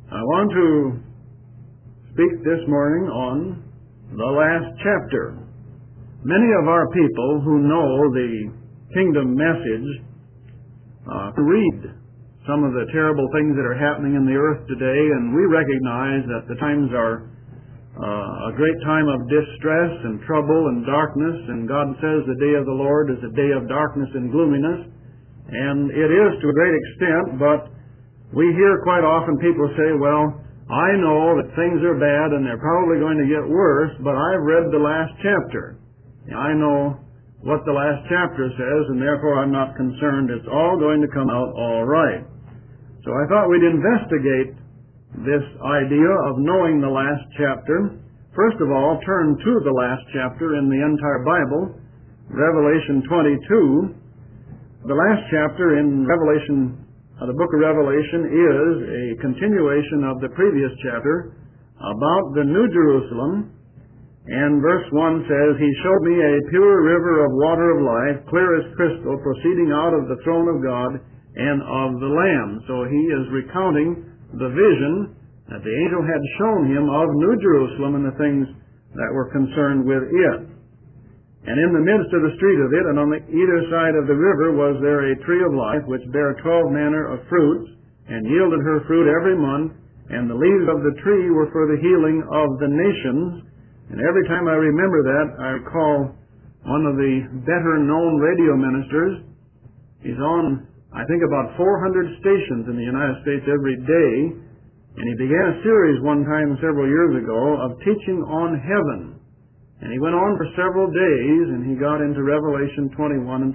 I want to speak this morning on the last chapter. Many of our people who know the kingdom message read some of the terrible things that are happening in the earth today, and we recognize that the times are a great time of distress and trouble and darkness, and God says the day of the Lord is a day of darkness and gloominess, and it is to a great extent, but we hear quite often people say, well, I know that things are bad and they're probably going to get worse, but I've read the last chapter. I know what the last chapter says, and therefore I'm not concerned. It's all going to come out all right. So I thought we'd investigate this idea of knowing the last chapter. First of all, turn to the last chapter in the entire Bible, Revelation 22. The last chapter in the book of Revelation is a continuation of the previous chapter about the New Jerusalem. And verse 1 says, He showed me a pure river of water of life, clear as crystal, proceeding out of the throne of God and of the Lamb. So he is recounting the vision that the angel had shown him of New Jerusalem and the things that were concerned with it. And in the midst of the street of it, and on either side of the river, was there a tree of life, which bare 12 manner of fruits, and yielded her fruit every month, and the leaves of the tree were for the healing of the nations. And every time I remember that, I recall one of the better-known radio ministers. He's on, I think, about 400 stations in the United States every day, and he began a series one time several years ago of teaching on heaven. And he went on for several days, and he got into Revelation 21 and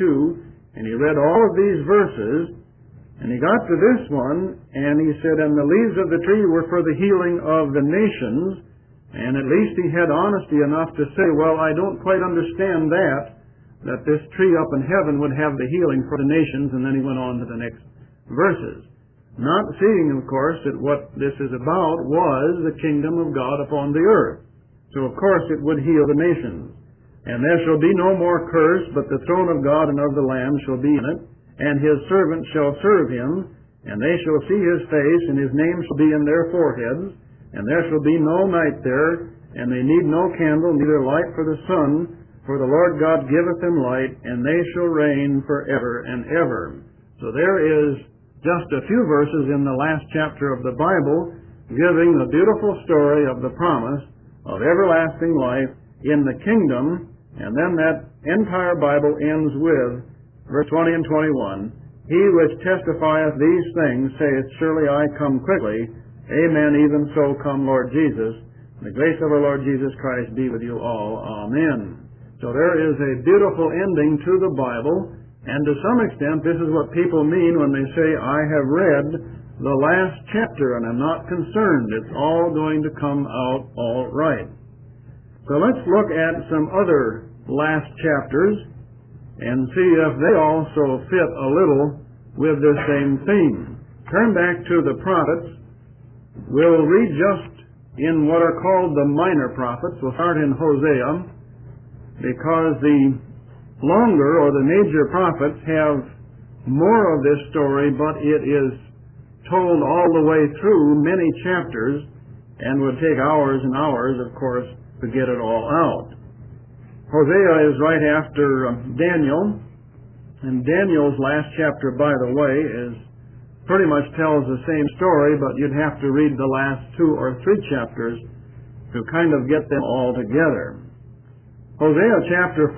22, and he read all of these verses, and he got to this one, and he said, And the leaves of the tree were for the healing of the nations. And at least he had honesty enough to say, well, I don't quite understand that this tree up in heaven would have the healing for the nations, and then he went on to the next verses. Not seeing, of course, that what this is about was the kingdom of God upon the earth. So, of course, it would heal the nations. And there shall be no more curse, but the throne of God and of the Lamb shall be in it, and his servants shall serve him, and they shall see his face, and his name shall be in their foreheads, and there shall be no night there, and they need no candle, neither light for the sun, for the Lord God giveth them light, and they shall reign forever and ever. So there is just a few verses in the last chapter of the Bible giving the beautiful story of the promise of everlasting life in the kingdom, and then that entire Bible ends with verse 20 and 21. He which testifieth these things saith, Surely I come quickly. Amen, even so come Lord Jesus. The grace of our Lord Jesus Christ be with you all. Amen. So there is a beautiful ending to the Bible, and to some extent this is what people mean when they say, I have read the last chapter and I'm not concerned. It's all going to come out all right. So let's look at some other last chapters and see if they also fit a little with this same theme. Turn back to the prophets. We'll read just in what are called the minor prophets. We'll start in Hosea, because the longer or the major prophets have more of this story, but it is told all the way through many chapters, and would take hours and hours, of course, to get it all out. Hosea is right after Daniel, and Daniel's last chapter, by the way, pretty much tells the same story, but you'd have to read the last 2 or 3 chapters to kind of get them all together. Hosea chapter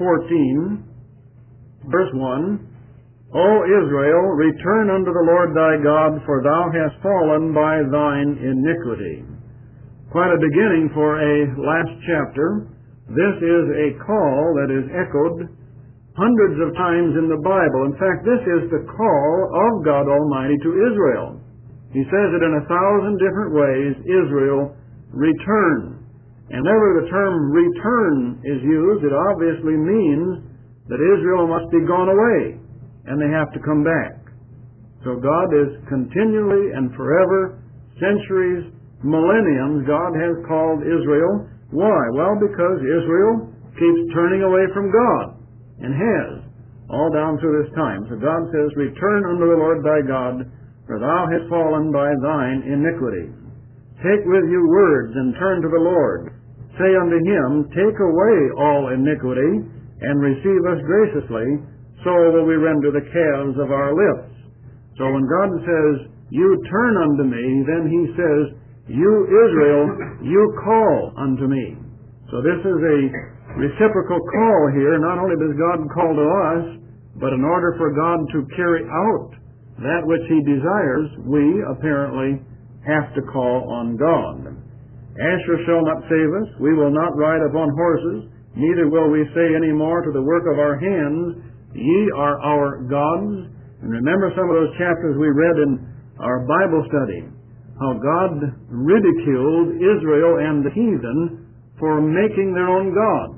14, verse 1, O Israel, return unto the Lord thy God, for thou hast fallen by thine iniquity. Quite a beginning for a last chapter. This is a call that is echoed hundreds of times in the Bible. In fact, this is the call of God Almighty to Israel. He says it in 1,000 different ways, Israel, return. And whenever the term return is used, it obviously means that Israel must be gone away, and they have to come back. So God is continually and forever, centuries, millenniums, God has called Israel. Why? Well, because Israel keeps turning away from God, and has, all down through this time. So God says, return unto the Lord thy God, for thou hast fallen by thine iniquity. Take with you words, and turn to the Lord. Say unto him, Take away all iniquity, and receive us graciously, so will we render the calves of our lips. So when God says, You turn unto me, then he says, You, Israel, you call unto me. So this is a reciprocal call here. Not only does God call to us, but in order for God to carry out that which he desires, we apparently have to call on God. Asher shall not save us. We will not ride upon horses, neither will we say any more to the work of our hands, Ye are our gods. And remember some of those chapters we read in our Bible study, how God ridiculed Israel and the heathen for making their own gods.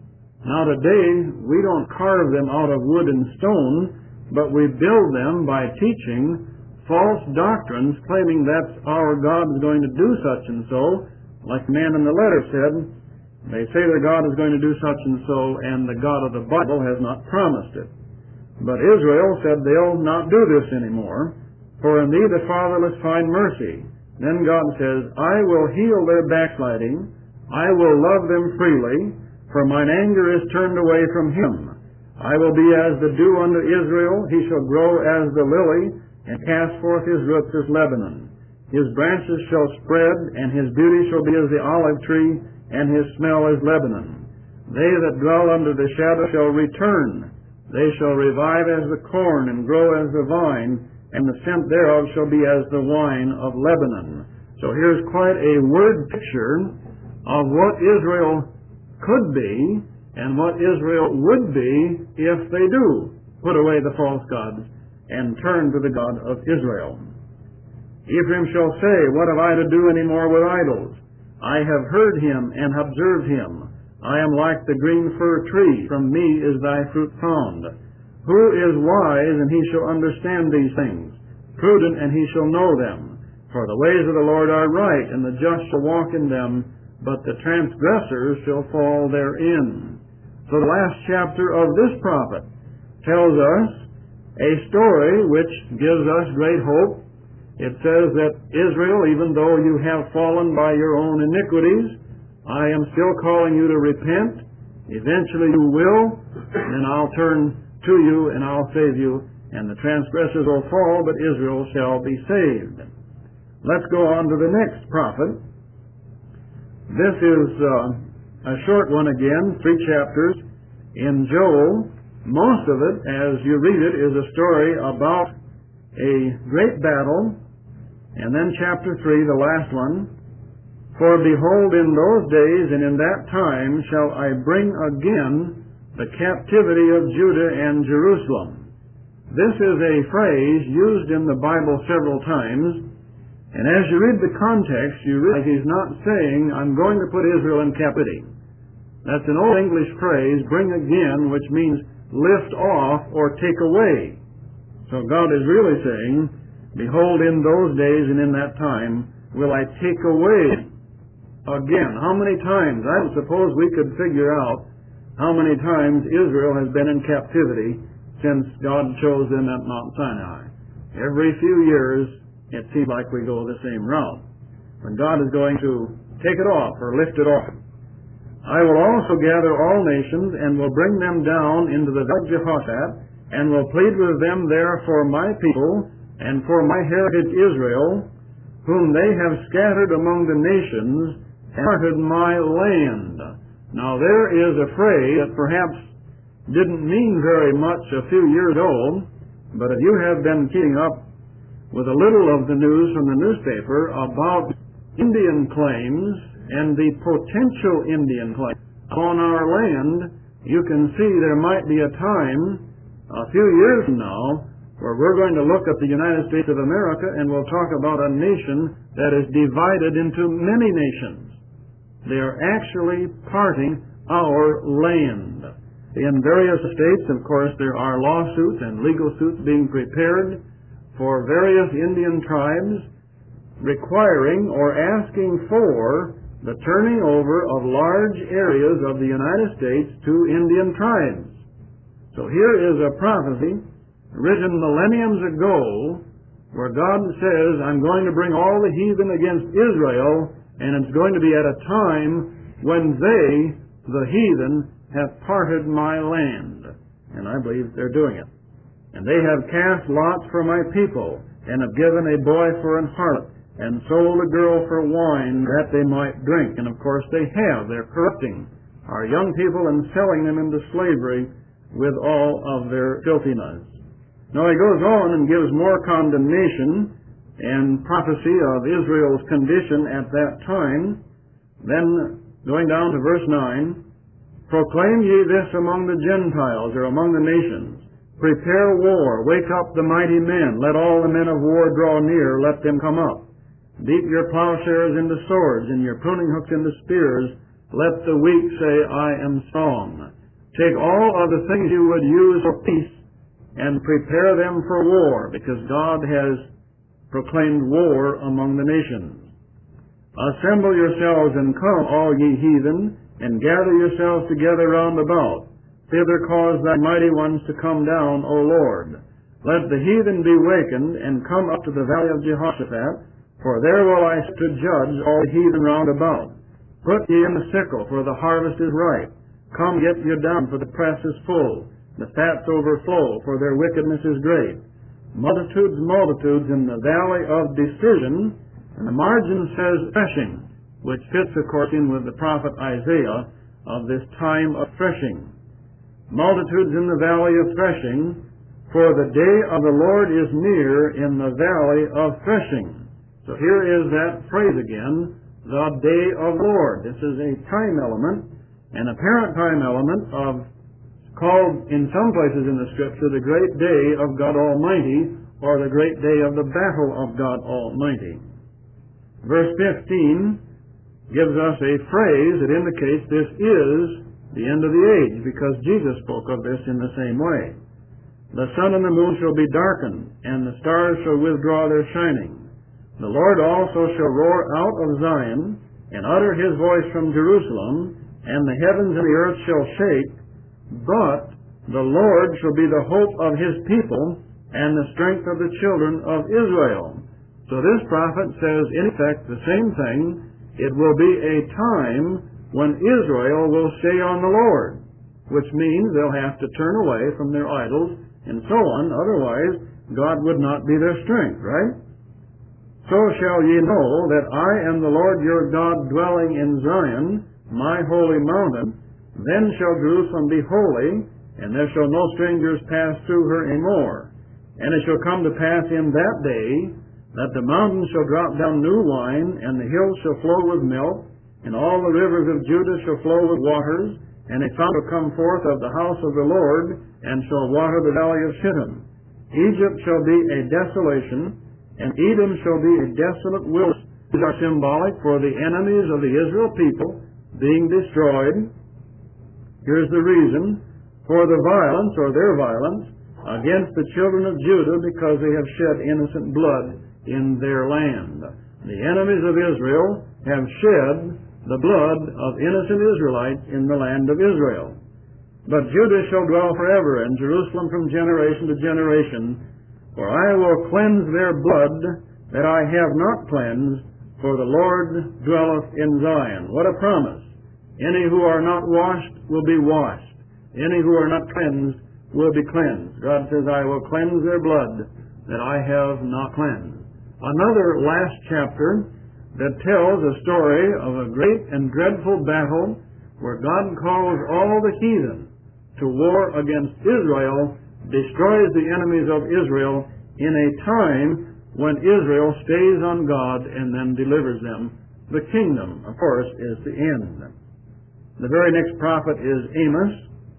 Now today, we don't carve them out of wood and stone, but we build them by teaching false doctrines, claiming that our God is going to do such and so, like the man in the letter said. They say their God is going to do such and so, and the God of the Bible has not promised it. But Israel said they'll not do this anymore, for in thee the fatherless find mercy. Then God says, I will heal their backsliding, I will love them freely, for mine anger is turned away from him. I will be as the dew unto Israel, he shall grow as the lily, and cast forth his roots as Lebanon. His branches shall spread, and his beauty shall be as the olive tree, and his smell as Lebanon. They that dwell under the shadow shall return. They shall revive as the corn, and grow as the vine, and the scent thereof shall be as the wine of Lebanon. So here's quite a word picture of what Israel could be, and what Israel would be if they do put away the false gods and turn to the God of Israel. Ephraim shall say, What have I to do any more with idols? I have heard him and observed him. I am like the green fir tree. From me is thy fruit found. Who is wise, and he shall understand these things? Prudent, and he shall know them. For the ways of the Lord are right, and the just shall walk in them, but the transgressors shall fall therein. So the last chapter of this prophet tells us a story which gives us great hope. It says that Israel, even though you have fallen by your own iniquities, I am still calling you to repent. Eventually you will, and I'll turn to you and I'll save you, and the transgressors will fall, but Israel shall be saved. Let's go on to the next prophet. This is a short one again, 3 chapters in Joel. Most of it, as you read it, is a story about a great battle. And then chapter 3, the last one, For behold, in those days and in that time shall I bring again the captivity of Judah and Jerusalem. This is a phrase used in the Bible several times, and as you read the context, you realize he's not saying, I'm going to put Israel in captivity. That's an old English phrase, bring again, which means lift off or take away. So God is really saying, Behold, in those days and in that time will I take away again. How many times? I don't suppose we could figure out how many times Israel has been in captivity since God chose them at Mount Sinai. Every few years, it seems like we go the same route. When God is going to take it off or lift it off. I will also gather all nations and will bring them down into the valley of Jehoshaphat and will plead with them there for my people and for my heritage Israel, whom they have scattered among the nations, and parted my land. Now there is a phrase that perhaps didn't mean very much a few years ago, but if you have been keeping up with a little of the news from the newspaper about Indian claims and the potential Indian claims on our land, you can see there might be a time, a few years from now, where we're going to look at the United States of America and we'll talk about a nation that is divided into many nations. They are actually parting our land. In various states, of course, there are lawsuits and legal suits being prepared for various Indian tribes requiring or asking for the turning over of large areas of the United States to Indian tribes. So here is a prophecy written millenniums ago where God says, I'm going to bring all the heathen against Israel, and it's going to be at a time when they, the heathen, have parted my land. And I believe they're doing it. And they have cast lots for my people, and have given a boy for an harlot, and sold a girl for wine that they might drink. And of course they have. They're corrupting our young people and selling them into slavery with all of their filthiness. Now he goes on and gives more condemnation and prophecy of Israel's condition at that time. Then, going down to verse 9, proclaim ye this among the Gentiles, or among the nations. Prepare war, wake up the mighty men, let all the men of war draw near, let them come up. Beat your plowshares into swords, and your pruning hooks into spears. Let the weak say, I am strong. Take all of the things you would use for peace, and prepare them for war, because God has proclaimed war among the nations. Assemble yourselves and come, all ye heathen, and gather yourselves together round about. Thither cause thy mighty ones to come down, O Lord. Let the heathen be wakened, and come up to the valley of Jehoshaphat, for there will I sit to judge all the heathen round about. Put ye in the sickle, for the harvest is ripe. Come, get you down, for the press is full. The fats overflow, for their wickedness is great. Multitudes, multitudes in the valley of decision, and the margin says threshing, which fits, of course, in with the prophet Isaiah of this time of threshing. Multitudes in the valley of threshing, for the day of the Lord is near in the valley of threshing. So here is that phrase again, the day of Lord. This is a time element, an apparent time element of, called in some places in the Scripture, the great day of God Almighty, or the great day of the battle of God Almighty. Verse 15 gives us a phrase that indicates this is the end of the age, because Jesus spoke of this in the same way. The sun and the moon shall be darkened, and the stars shall withdraw their shining. The Lord also shall roar out of Zion, and utter his voice from Jerusalem, and the heavens and the earth shall shake, but the Lord shall be the hope of his people, and the strength of the children of Israel. So this prophet says, in effect, the same thing. It will be a time when Israel will stay on the Lord, which means they'll have to turn away from their idols and so on. Otherwise, God would not be their strength, right? So shall ye know that I am the Lord your God, dwelling in Zion, my holy mountain. Then shall Jerusalem be holy, and there shall no strangers pass through her any more. And it shall come to pass in that day that the mountains shall drop down new wine, and the hills shall flow with milk, and all the rivers of Judah shall flow with waters, and a fount will come forth of the house of the Lord, and shall water the valley of Shittim. Egypt shall be a desolation, and Edom shall be a desolate wilderness. These are symbolic for the enemies of the Israel people being destroyed. Here's the reason: for the violence, or their violence, against the children of Judah, because they have shed innocent blood in their land. The enemies of Israel have shed the blood of innocent Israelites in the land of Israel. But Judah shall dwell forever, and Jerusalem from generation to generation. For I will cleanse their blood that I have not cleansed, for the Lord dwelleth in Zion. What a promise! Any who are not washed will be washed. Any who are not cleansed will be cleansed. God says, I will cleanse their blood that I have not cleansed. Another last chapter that tells a story of a great and dreadful battle where God calls all the heathen to war against Israel, destroys the enemies of Israel in a time when Israel stays on God and then delivers them. The kingdom, of course, is the end. The very next prophet is Amos.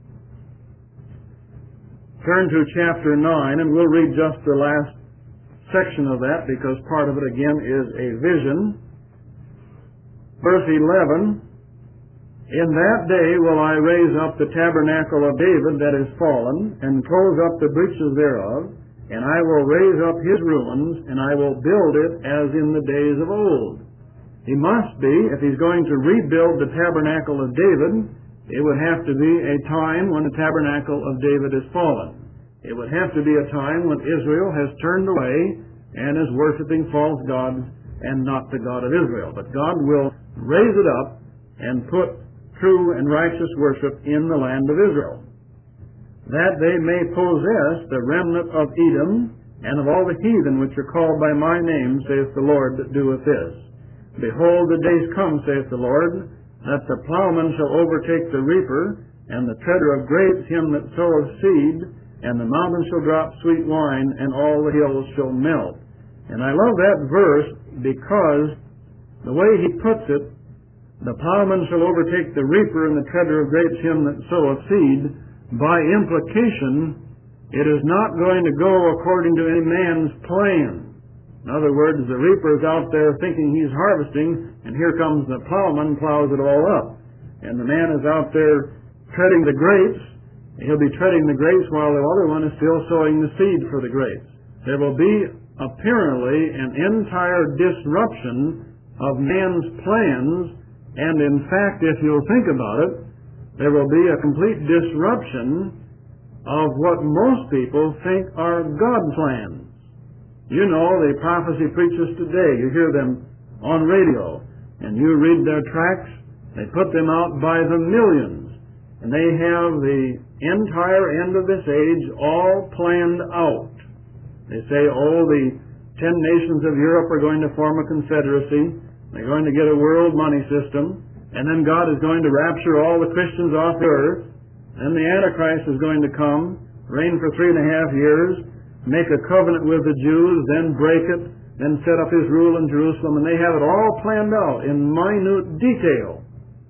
Turn to chapter 9, and we'll read just the last section of that, because part of it, again, is a vision. Verse 11, In that day will I raise up the tabernacle of David that is fallen, and close up the breaches thereof, and I will raise up his ruins, and I will build it as in the days of old. He must be, if he's going to rebuild the tabernacle of David, it would have to be a time when the tabernacle of David is fallen. It would have to be a time when Israel has turned away and is worshiping false gods and not the God of Israel. But God will raise it up and put true and righteous worship in the land of Israel, that they may possess the remnant of Edom and of all the heathen which are called by my name, saith the Lord that doeth this. Behold, the days come, saith the Lord, that the plowman shall overtake the reaper, and the treader of grapes him that soweth seed, and the mountain shall drop sweet wine, and all the hills shall melt. And I love that verse because the way he puts it, the plowman shall overtake the reaper, and the treader of grapes him that soweth seed, by implication, it is not going to go according to any man's plan. In other words, the reaper is out there thinking he's harvesting, and here comes the plowman, plows it all up. And the man is out there treading the grapes. He'll be treading the grapes while the other one is still sowing the seed for the grapes. There will be apparently an entire disruption of man's plans, and in fact, if you'll think about it, there will be a complete disruption of what most people think are God's plans. You know, the prophecy preachers today, you hear them on radio, and you read their tracts, they put them out by the millions, and they have the entire end of this age all planned out. They say, oh, the 10 nations of Europe are going to form a confederacy, they're going to get a world money system, and then God is going to rapture all the Christians off the earth, and the Antichrist is going to come, reign for 3.5 years, make a covenant with the Jews, then break it, then set up his rule in Jerusalem, and they have it all planned out in minute detail.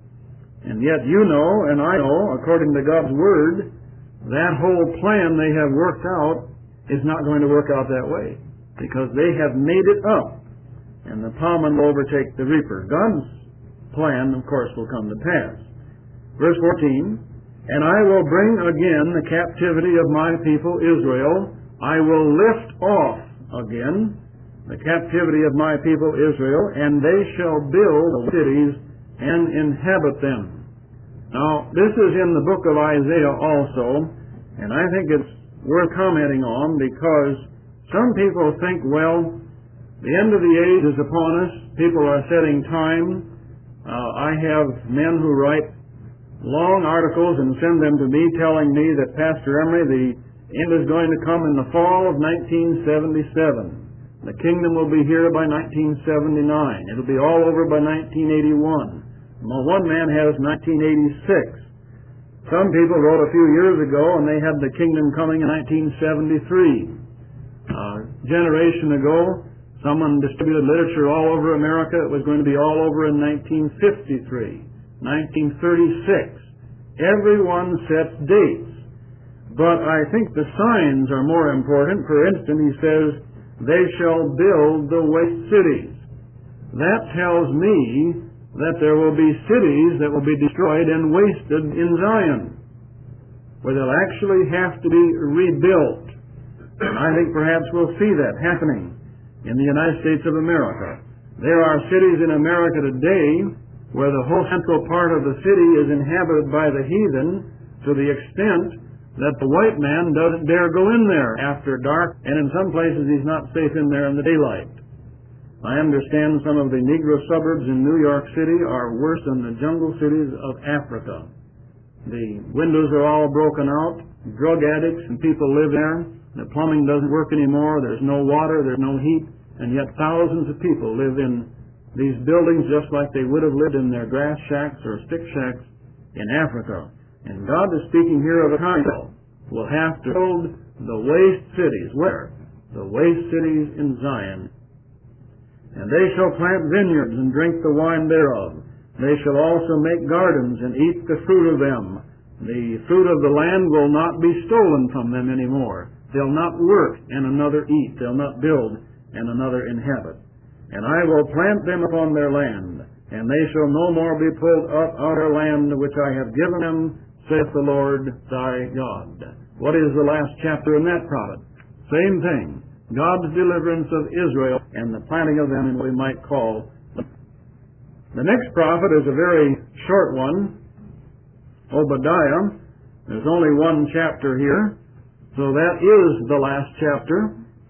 And yet you know, and I know, according to God's Word, that whole plan they have worked out is not going to work out that way, because they have made it up, and the plowman will overtake the reaper. God's plan, of course, will come to pass. Verse 14, and I will bring again the captivity of my people Israel. I will lift off again the captivity of my people Israel, and they shall build cities and inhabit them. Now, this is in the book of Isaiah also, and I think it's worth commenting on because some people think, well, the end of the age is upon us. People are setting time. I have men who write long articles and send them to me telling me that, Pastor Emery, the end is going to come in the fall of 1977. The kingdom will be here by 1979. It'll be all over by 1981. Well, one man has 1986. Some people wrote a few years ago and they had the kingdom coming in 1973. A generation ago, someone distributed literature all over America. It was going to be all over in 1953. 1936. Everyone sets dates. But I think the signs are more important. For instance, he says, they shall build the waste cities. That tells me that there will be cities that will be destroyed and wasted in Zion, where they'll actually have to be rebuilt. And I think perhaps we'll see that happening in the United States of America. There are cities in America today where the whole central part of the city is inhabited by the heathen to the extent that the white man doesn't dare go in there after dark, and in some places he's not safe in there in the daylight. I understand some of the Negro suburbs in New York City are worse than the jungle cities of Africa. The windows are all broken out, drug addicts and people live there, the plumbing doesn't work anymore, there's no water, there's no heat, and yet thousands of people live in these buildings just like they would have lived in their grass shacks or stick shacks in Africa. And God is speaking here of a time we'll have to build the waste cities. Where? The waste cities in Zion. And they shall plant vineyards and drink the wine thereof. They shall also make gardens and eat the fruit of them. The fruit of the land will not be stolen from them anymore. They'll not work and another eat. They'll not build and another inhabit. And I will plant them upon their land, and they shall no more be pulled up out of their land which I have given them, saith the Lord thy God. What is the last chapter in that prophet? Same thing. God's deliverance of Israel and the planting of them in what we might call. The next prophet is a very short one, Obadiah. There's only one chapter here, so that is the last chapter.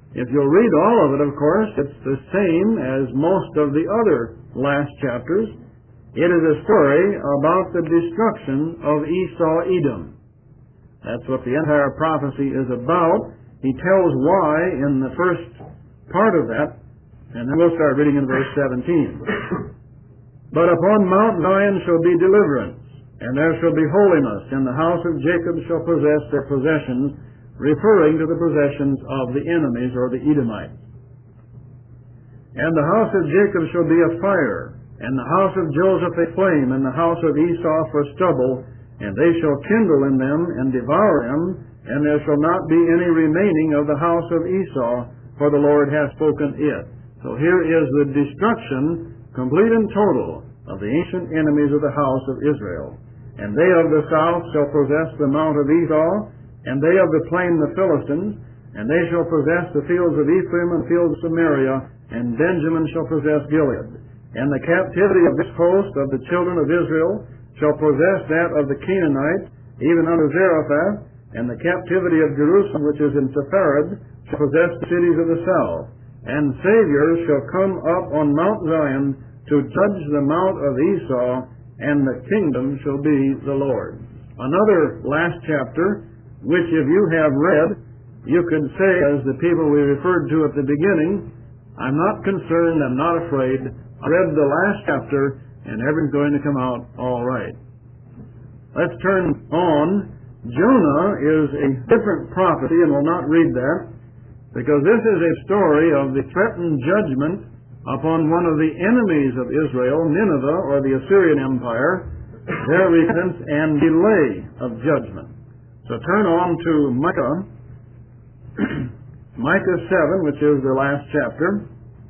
If you'll read all of it, of course, it's the same as most of the other last chapters. It is a story about the destruction of Esau-Edom. That's what the entire prophecy is about. He tells why in the first part of that, and then we'll start reading in verse 17. But upon Mount Zion shall be deliverance, and there shall be holiness, and the house of Jacob shall possess their possessions, referring to the possessions of the enemies or the Edomites. And the house of Jacob shall be a fire, and the house of Joseph a flame, and the house of Esau for stubble, and they shall kindle in them and devour them, and there shall not be any remaining of the house of Esau, for the Lord hath spoken it. So here is the destruction, complete and total, of the ancient enemies of the house of Israel. And they of the south shall possess the mount of Esau, and they of the plain the Philistines, and they shall possess the fields of Ephraim and fields of Samaria, and Benjamin shall possess Gilead. And the captivity of this host of the children of Israel shall possess that of the Canaanites, even unto Zarephath, and the captivity of Jerusalem, which is in Sepharad, shall possess the cities of the south. And saviors shall come up on Mount Zion to judge the mount of Esau, and the kingdom shall be the Lord's. Another last chapter, which if you have read, you could say, as the people we referred to at the beginning, I'm not concerned, I'm not afraid. I read the last chapter, and everything's going to come out all right. Let's turn on. Jonah is a different prophecy, and we'll not read that, because this is a story of the threatened judgment upon one of the enemies of Israel, Nineveh, or the Assyrian Empire, their repentance and delay of judgment. So turn on to Micah, Micah 7, which is the last chapter,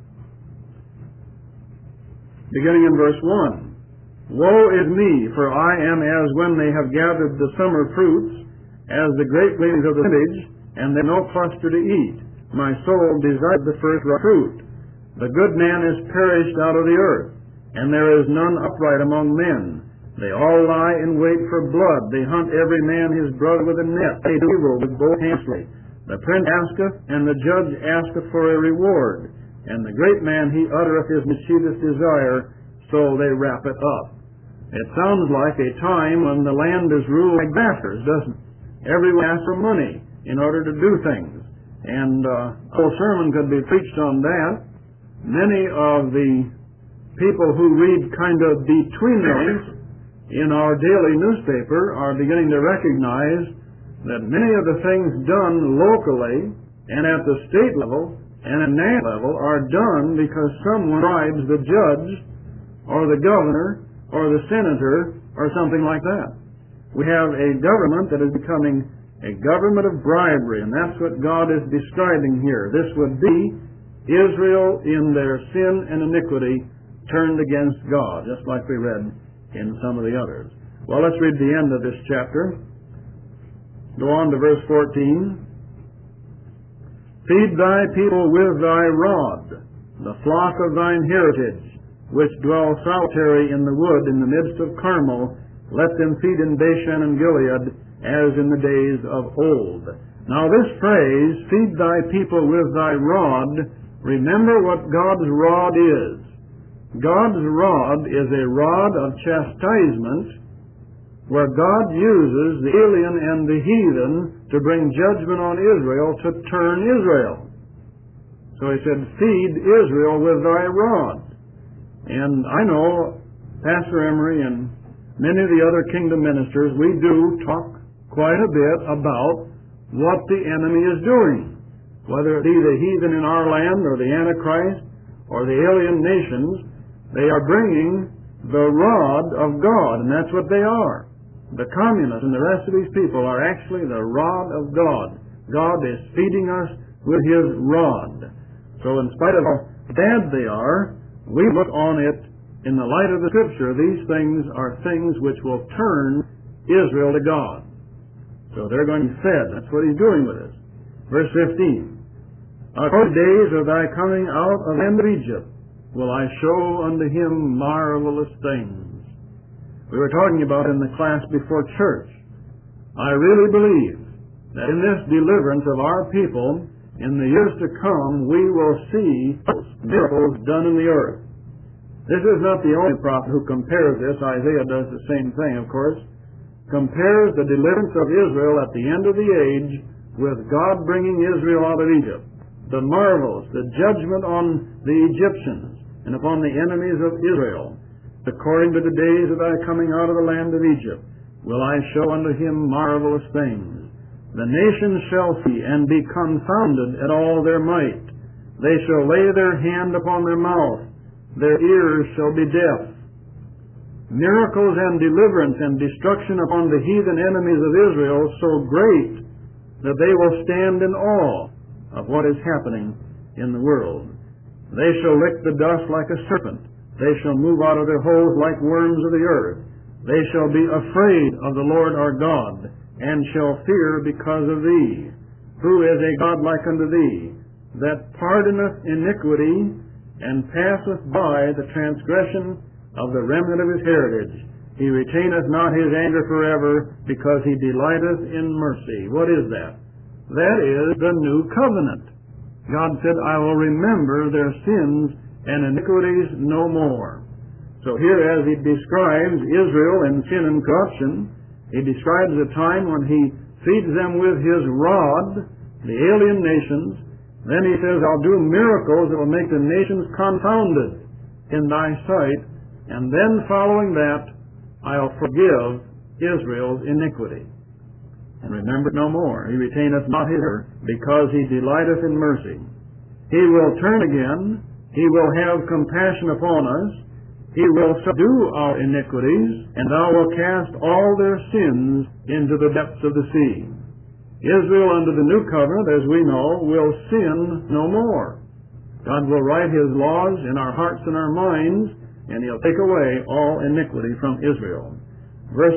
beginning in verse 1. Woe is me, for I am as when they have gathered the summer fruits, as the grapevines of the vintage, and there no cluster to eat. My soul desired the first fruit. The good man is perished out of the earth, and there is none upright among men. They all lie in wait for blood. They hunt every man his brother with a net. They do evil with both hands. The prince asketh, and the judge asketh for a reward. And the great man he uttereth his mischievous desire, so they wrap it up. It sounds like a time when the land is ruled like grafters, doesn't it? Everyone asks for money in order to do things. And a whole sermon could be preached on that. Many of the people who read kind of between those in our daily newspaper are beginning to recognize that many of the things done locally and at the state level and at national level are done because someone bribes the judge or the governor or the senator or something like that. We have a government that is becoming a government of bribery, and that's what God is describing here. This would be Israel in their sin and iniquity turned against God, just like we read in some of the others. Well, let's read the end of this chapter. Go on to verse 14. Feed thy people with thy rod, the flock of thine heritage, which dwell solitary in the wood in the midst of Carmel. Let them feed in Bashan and Gilead, as in the days of old. Now this phrase, feed thy people with thy rod, remember what God's rod is. God's rod is a rod of chastisement where God uses the alien and the heathen to bring judgment on Israel to turn Israel. So he said, feed Israel with thy rod. And I know Pastor Emery and many of the other kingdom ministers, we do talk quite a bit about what the enemy is doing. Whether it be the heathen in our land or the Antichrist or the alien nations, they are bringing the rod of God, and that's what they are. The communists and the rest of these people are actually the rod of God. God is feeding us with His rod. So in spite of how bad they are, we look on it in the light of the Scripture. These things are things which will turn Israel to God. So they're going to be fed. That's what He's doing with us. Verse 15. According to the days of thy coming out of the land of Egypt will I show unto him marvelous things. We were talking about in the class before church. I really believe that in this deliverance of our people, in the years to come, we will see miracles done in the earth. This is not the only prophet who compares this. Isaiah does the same thing, of course. Compares the deliverance of Israel at the end of the age with God bringing Israel out of Egypt. The marvels, the judgment on the Egyptians and upon the enemies of Israel. According to the days of thy coming out of the land of Egypt, will I show unto him marvelous things. The nations shall see and be confounded at all their might. They shall lay their hand upon their mouth. Their ears shall be deaf. Miracles and deliverance and destruction upon the heathen enemies of Israel so great that they will stand in awe of what is happening in the world. They shall lick the dust like a serpent. They shall move out of their holes like worms of the earth. They shall be afraid of the Lord our God, and shall fear because of thee. Who is a God like unto thee, that pardoneth iniquity, and passeth by the transgression of the remnant of his heritage? He retaineth not his anger forever, because he delighteth in mercy. What is that? That is the new covenant. God said, I will remember their sins and iniquities no more. So here, as he describes Israel in sin and corruption, he describes a time when he feeds them with his rod, the alien nations. Then he says, I'll do miracles that will make the nations confounded in thy sight. And then following that, I'll forgive Israel's iniquity. And remember it no more. He retaineth not his anger, because he delighteth in mercy. He will turn again. He will have compassion upon us. He will subdue our iniquities, and thou wilt cast all their sins into the depths of the sea. Israel under the new covenant, as we know, will sin no more. God will write his laws in our hearts and our minds, and he'll take away all iniquity from Israel. Verse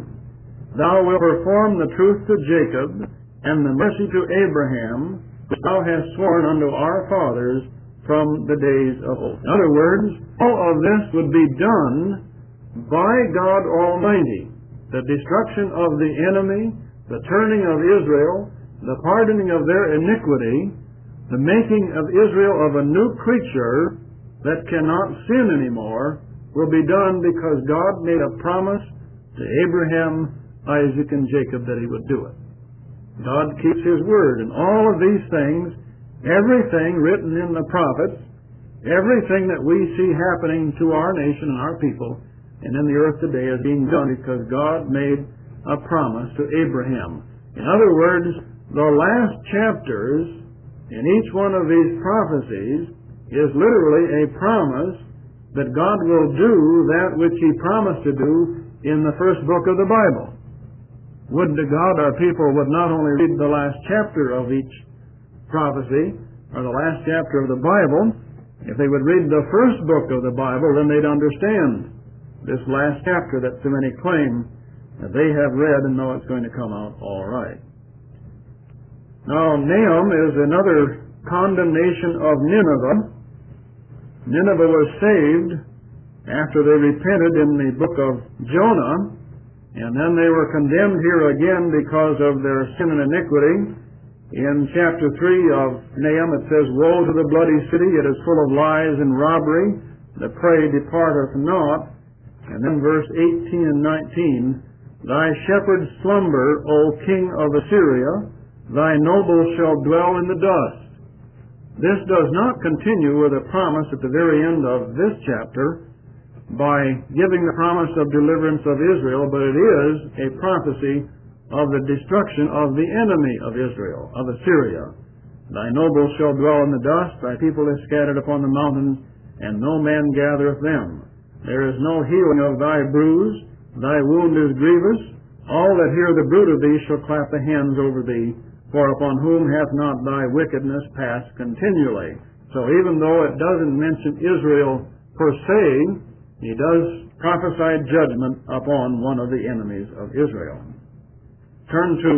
20, Thou wilt perform the truth to Jacob, and the mercy to Abraham, which thou hast sworn unto our fathers from the days of old. In other words, all of this would be done by God Almighty. The destruction of the enemy, the turning of Israel, the pardoning of their iniquity, the making of Israel of a new creature that cannot sin anymore, will be done because God made a promise to Abraham, Isaac, and Jacob that he would do it. God keeps his word, and all of these things, everything written in the prophets, everything that we see happening to our nation and our people and in the earth today is being done because God made a promise to Abraham. In other words, the last chapters in each one of these prophecies is literally a promise that God will do that which he promised to do in the first book of the Bible. Would to God our people would not only read the last chapter of each prophecy, or the last chapter of the Bible. If they would read the first book of the Bible, then they'd understand this last chapter that so many claim that they have read and know it's going to come out all right. Now, Nahum is another condemnation of Nineveh. Nineveh was saved after they repented in the book of Jonah, and then they were condemned here again because of their sin and iniquity. In chapter 3 of Nahum it says, Woe to the bloody city, it is full of lies and robbery, the prey departeth not. And then verse 18 and 19, Thy shepherds slumber, O king of Assyria, thy nobles shall dwell in the dust. This does not continue with a promise at the very end of this chapter by giving the promise of deliverance of Israel, but it is a prophecy of the destruction of the enemy of Israel, of Assyria. Thy nobles shall dwell in the dust, thy people is scattered upon the mountains, and no man gathereth them. There is no healing of thy bruise, thy wound is grievous. All that hear the bruit of thee shall clap the hands over thee, for upon whom hath not thy wickedness passed continually. So even though it doesn't mention Israel per se, he does prophesy judgment upon one of the enemies of Israel. Turn to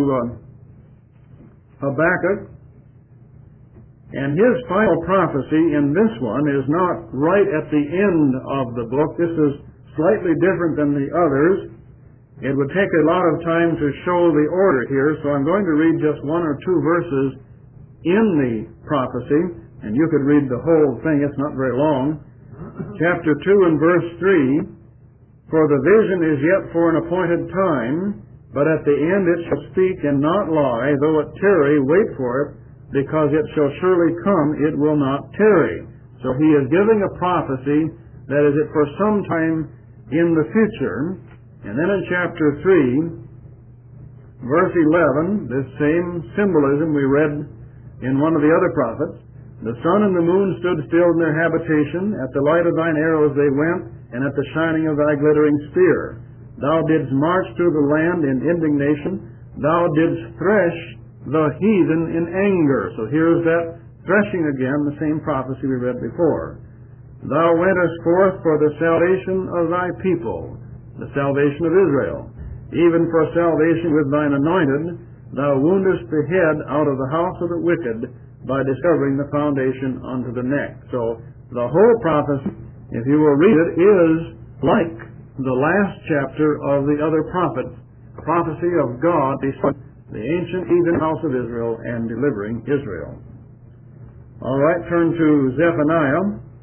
Habakkuk, and his final prophecy in this one is not right at the end of the book. This is slightly different than the others. It would take a lot of time to show the order here, so I'm going to read just one or two verses in the prophecy, and you could read the whole thing, it's not very long. Chapter 2 and verse 3, "For the vision is yet for an appointed time, but at the end it shall speak and not lie, though it tarry, wait for it, because it shall surely come, it will not tarry." So he is giving a prophecy that is it for some time in the future. And then in chapter 3, verse 11, this same symbolism we read in one of the other prophets, "The sun and the moon stood still in their habitation. At the light of thine arrows they went, and at the shining of thy glittering spear. Thou didst march through the land in indignation. Thou didst thresh the heathen in anger." So here's that threshing again, the same prophecy we read before. "Thou wentest forth for the salvation of thy people," the salvation of Israel, "even for salvation with thine anointed. Thou woundest the head out of the house of the wicked by discovering the foundation unto the neck." So the whole prophecy, if you will read it, is like the last chapter of the other prophets, a prophecy of God destroying the ancient heathen house of Israel and delivering Israel. All right, turn to Zephaniah.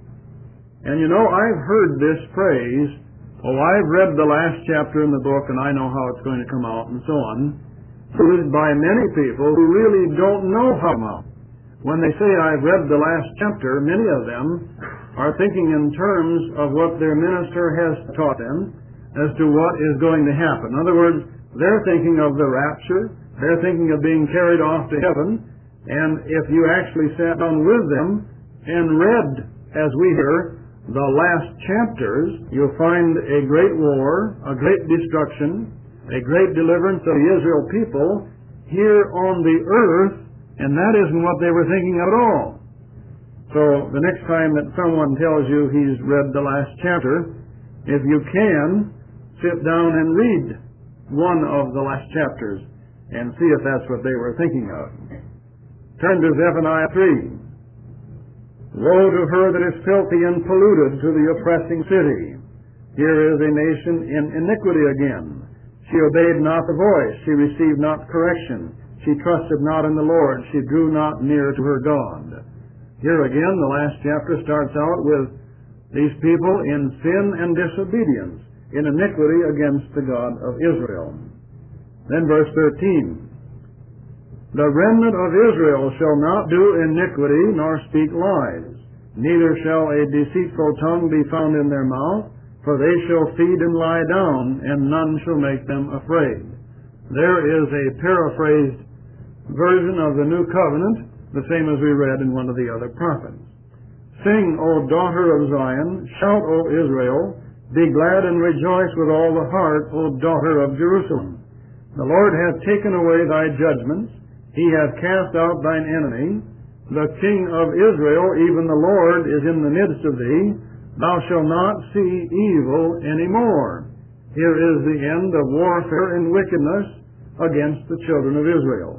And you know, I've heard this phrase, "Oh, I've read the last chapter in the book and I know how it's going to come out," and so on, used by many people who really don't know how to come out. When they say, "I've read the last chapter," many of them are thinking in terms of what their minister has taught them as to what is going to happen. In other words, they're thinking of the rapture. They're thinking of being carried off to heaven. And if you actually sat down with them and read, as we hear, the last chapters, you'll find a great war, a great destruction, a great deliverance of the Israel people here on the earth, and that isn't what they were thinking of at all. So the next time that someone tells you he's read the last chapter, if you can, sit down and read one of the last chapters and see if that's what they were thinking of. Turn to Zephaniah 3. "Woe to her that is filthy and polluted, to the oppressing city. Here is a nation in iniquity again. She obeyed not the voice, she received not correction. She trusted not in the Lord, she drew not near to her God." Here again, the last chapter starts out with these people in sin and disobedience, in iniquity against the God of Israel. Then verse 13. "The remnant of Israel shall not do iniquity, nor speak lies. Neither shall a deceitful tongue be found in their mouth, for they shall feed and lie down, and none shall make them afraid." There is a paraphrased version of the New Covenant, the same as we read in one of the other prophets. "Sing, O daughter of Zion, shout, O Israel, be glad and rejoice with all the heart, O daughter of Jerusalem. The Lord hath taken away thy judgments, he hath cast out thine enemy. The King of Israel, even the Lord, is in the midst of thee. Thou shalt not see evil any more." Here is the end of warfare and wickedness against the children of Israel.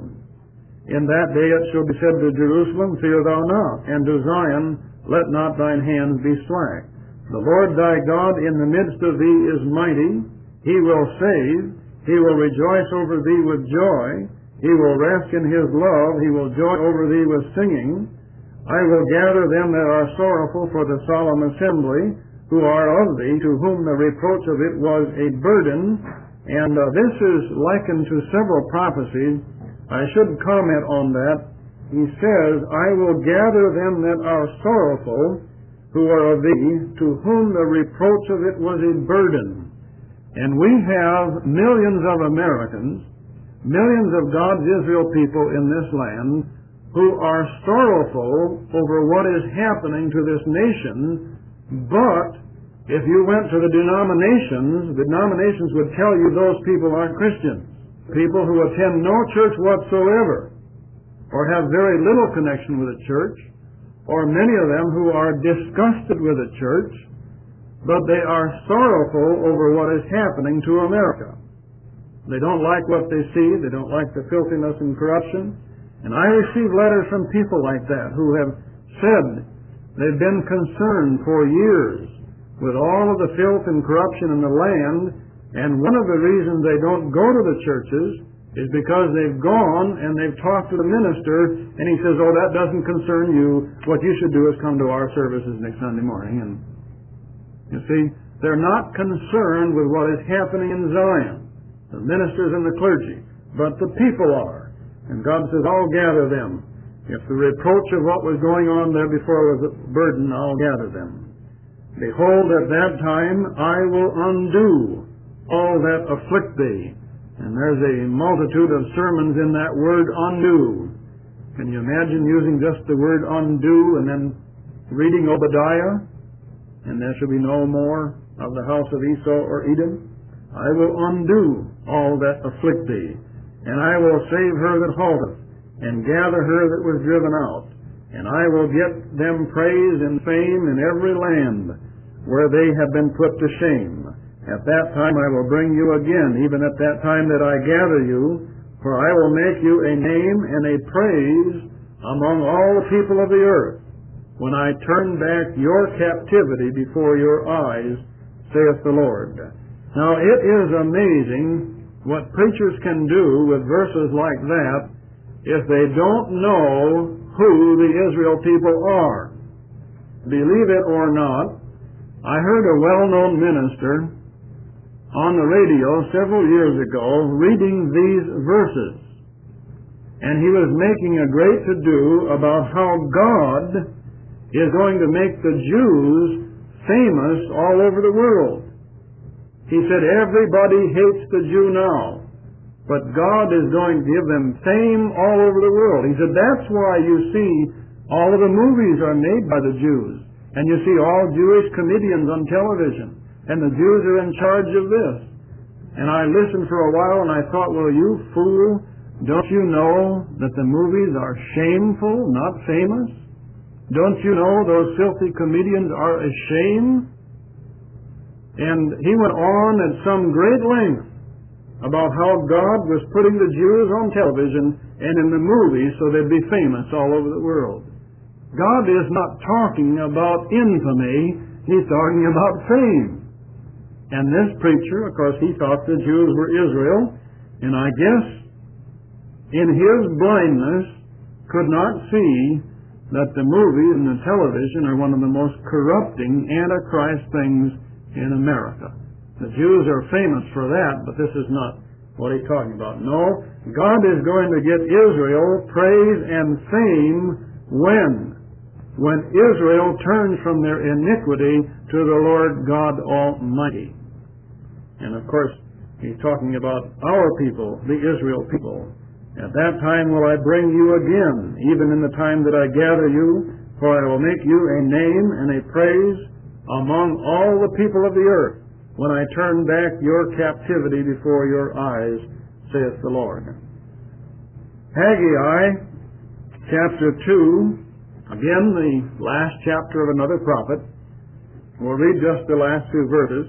"In that day it shall be said to Jerusalem, Fear thou not, and to Zion, Let not thine hands be slack. The Lord thy God in the midst of thee is mighty. He will save. He will rejoice over thee with joy. He will rest in his love. He will joy over thee with singing. I will gather them that are sorrowful for the solemn assembly, who are of thee, to whom the reproach of it was a burden." And this is likened to several prophecies. I should comment on that. He says, "I will gather them that are sorrowful, who are of thee, to whom the reproach of it was a burden." And we have millions of Americans, millions of God's Israel people in this land, who are sorrowful over what is happening to this nation. But if you went to the denominations would tell you those people aren't Christians. People who attend no church whatsoever, or have very little connection with the church, or many of them who are disgusted with the church, but they are sorrowful over what is happening to America. They don't like what they see. They don't like the filthiness and corruption. And I receive letters from people like that who have said they've been concerned for years with all of the filth and corruption in the land, and one of the reasons they don't go to the churches is because they've gone and they've talked to the minister, and he says, oh, that doesn't concern you. What you should do is come to our services next Sunday morning. And you see, they're not concerned with what is happening in Zion, the ministers and the clergy, but the people are. And God says, I'll gather them. If the reproach of what was going on there before was a burden, I'll gather them. Behold, at that time I will undo all that afflict thee. And there's a multitude of sermons in that word undo. Can you imagine using just the word undo and then reading Obadiah? And there shall be no more of the house of Esau or Edom. I will undo all that afflict thee, and I will save her that halteth, and gather her that was driven out. And I will get them praise and fame in every land where they have been put to shame. At that time I will bring you again, even at that time that I gather you, for I will make you a name and a praise among all the people of the earth, when I turn back your captivity before your eyes, saith the Lord. Now it is amazing what preachers can do with verses like that if they don't know who the Israel people are. Believe it or not, I heard a well-known minister on the radio several years ago reading these verses. And he was making a great to-do about how God is going to make the Jews famous all over the world. He said everybody hates the Jew now, but God is going to give them fame all over the world. He said that's why you see all of the movies are made by the Jews, and you see all Jewish comedians on television, and the Jews are in charge of this. And I listened for a while and I thought, well, you fool, don't you know that the movies are shameful, not famous? Don't you know those filthy comedians are a shame? And he went on at some great length about how God was putting the Jews on television and in the movies so they'd be famous all over the world. God is not talking about infamy, He's talking about fame. And this preacher, of course, he thought the Jews were Israel, and I guess in his blindness could not see that the movies and the television are one of the most corrupting Antichrist things in America. The Jews are famous for that, but this is not what he's talking about. No, God is going to get Israel praise and fame when Israel turns from their iniquity to the Lord God Almighty. And of course, he's talking about our people, the Israel people. At that time will I bring you again, even in the time that I gather you, for I will make you a name and a praise among all the people of the earth, when I turn back your captivity before your eyes, saith the Lord. Haggai, chapter 2, again the last chapter of another prophet. We'll read just the last two verses.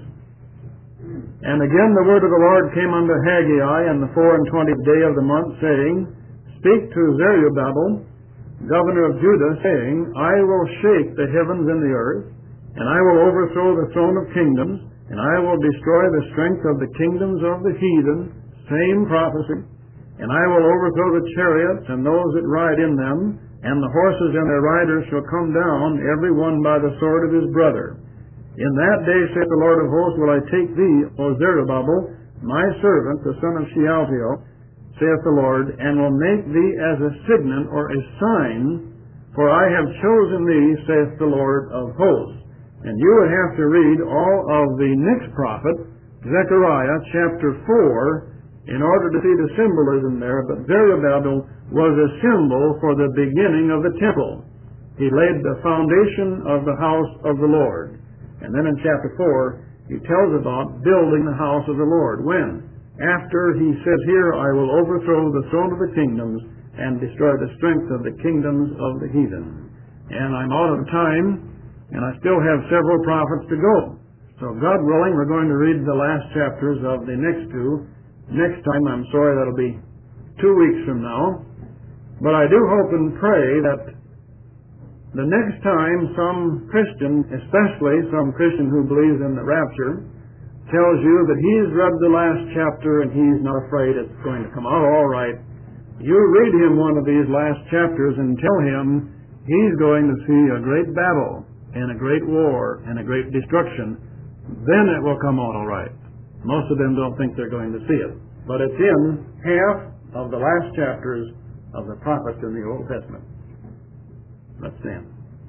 And again the word of the Lord came unto Haggai in the 24th day of the month, saying, Speak to Zerubbabel, governor of Judah, saying, I will shake the heavens and the earth, and I will overthrow the throne of kingdoms, and I will destroy the strength of the kingdoms of the heathen. Same prophecy. And I will overthrow the chariots and those that ride in them, and the horses and their riders shall come down, every one by the sword of his brother. In that day, saith the Lord of hosts, will I take thee, O Zerubbabel, my servant, the son of Shealtiel, saith the Lord, and will make thee as a signet or a sign, for I have chosen thee, saith the Lord of hosts. And you would have to read all of the next prophet, Zechariah chapter 4, in order to see the symbolism there. But Zerubbabel was a symbol for the beginning of the temple. He laid the foundation of the house of the Lord. And then in chapter 4, he tells about building the house of the Lord. When? After he says here, I will overthrow the throne of the kingdoms and destroy the strength of the kingdoms of the heathen. And I'm out of time, and I still have several prophets to go. So God willing, we're going to read the last chapters of the next two. Next time, I'm sorry, that'll be 2 weeks from now. But I do hope and pray that the next time some Christian, especially some Christian who believes in the rapture, tells you that he's read the last chapter and he's not afraid it's going to come out all right. You read him one of these last chapters and tell him he's going to see a great battle and a great war and a great destruction. Then it will come out all right. Most of them don't think they're going to see it. But it's in half of the last chapters of the prophets in the Old Testament. Let's stand.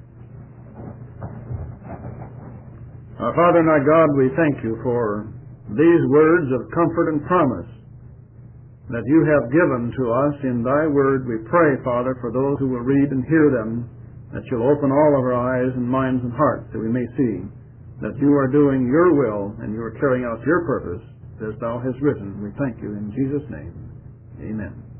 Our Father and our God, we thank you for these words of comfort and promise that you have given to us in thy word. We pray, Father, for those who will read and hear them, that you'll open all of our eyes and minds and hearts that we may see that you are doing your will and you are carrying out your purpose as thou hast written. We thank you in Jesus' name. Amen.